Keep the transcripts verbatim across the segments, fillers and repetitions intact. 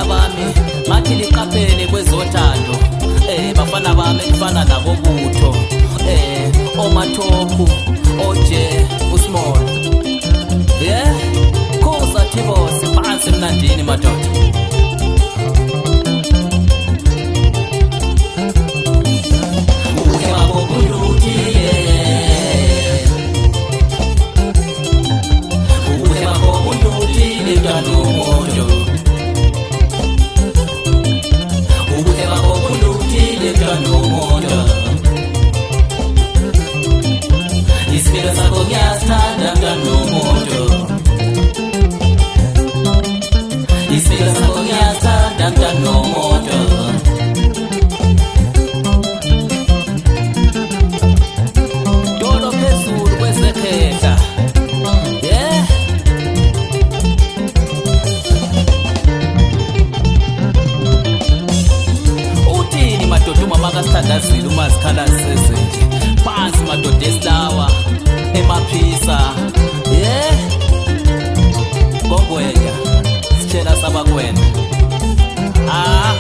bafana bami ngathi liqaphele kwezothando eh bafana bami ifana nabo butho eh omathoku oje usmall yeah khosa thibose phansi mnandini madoda Ispira sako ngiyathanda mntwana womuntu Ispira sako ngiyathanda mntwana womuntu Dolo phezulu kwesekhetha yeah Uthini madoda uma makasithandazile uma zikhala sesenje phansi madoda esilawa emaphisa yeah ngogwenya sitshela sabakwena ah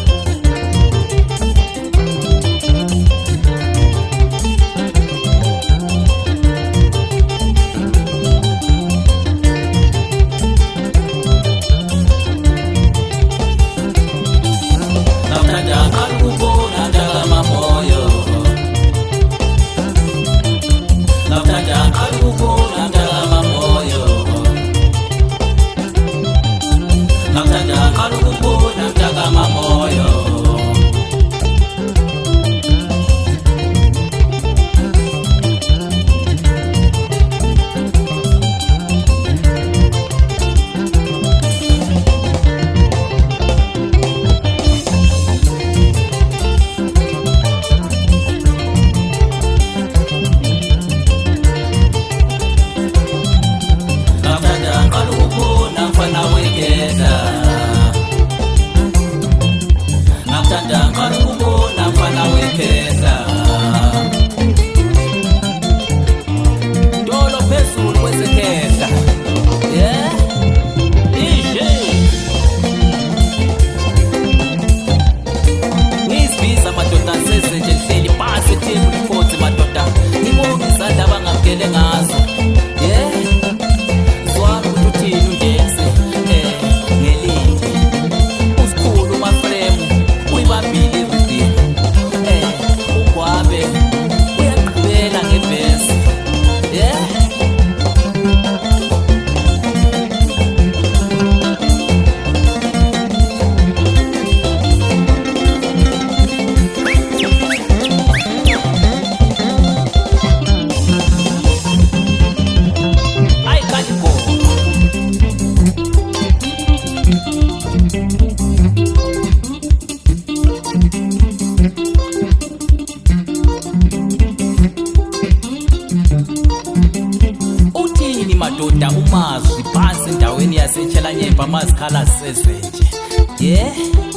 madoda umazwi phansi endaweni yaseTshelanyemba amazikhala sezenje yeah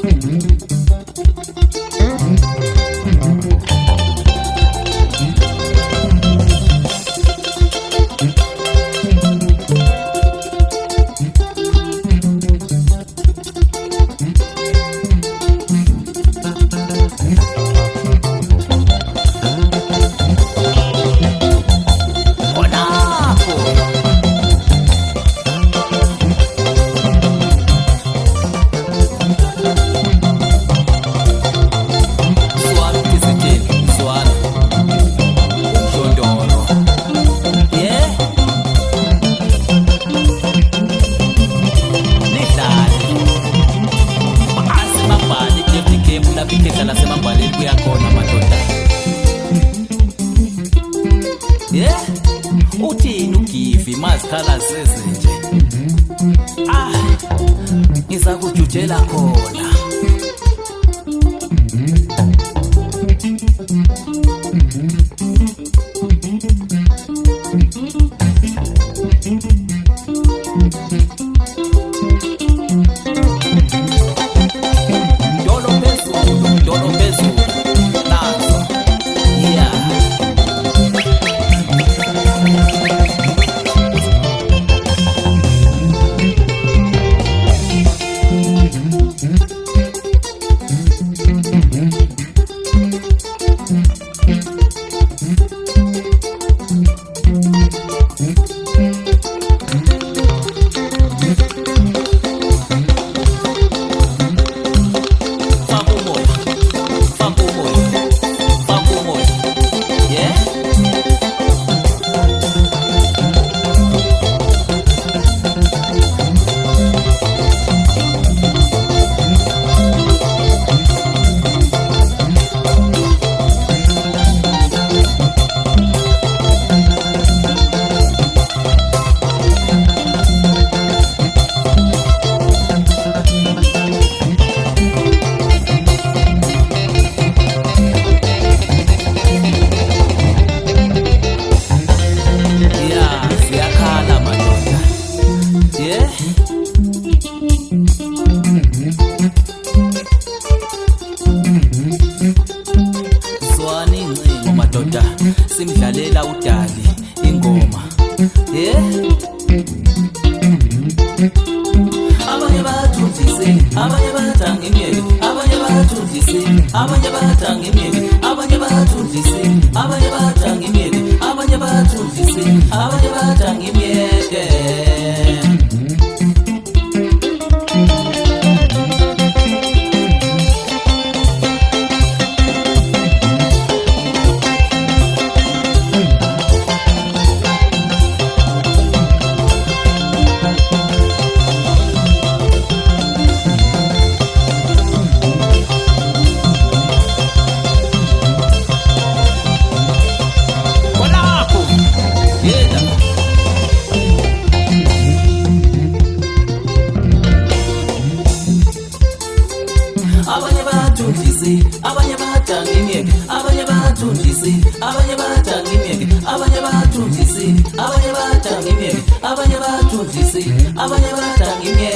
Lapikeza nasemambaleni kuyakhona madoda yeah uthini ugivi mazikhala sezenje ah ngiza kujujela khona Mm-hmm. abanye bathanga imyeke, abanye bathundise, abanye bathanga imyeke, abanye bathundise, abanye bathanga imyeke, abanye bathundise, abanye bathanga imyeke. Abanye bathundise, abanye bathanga imyeke, abanye bathundise, abanye bathanga imyeke, abanye bathundise, abanye bathanga imyeke, abanye bathundise, abanye bathanga imyeke.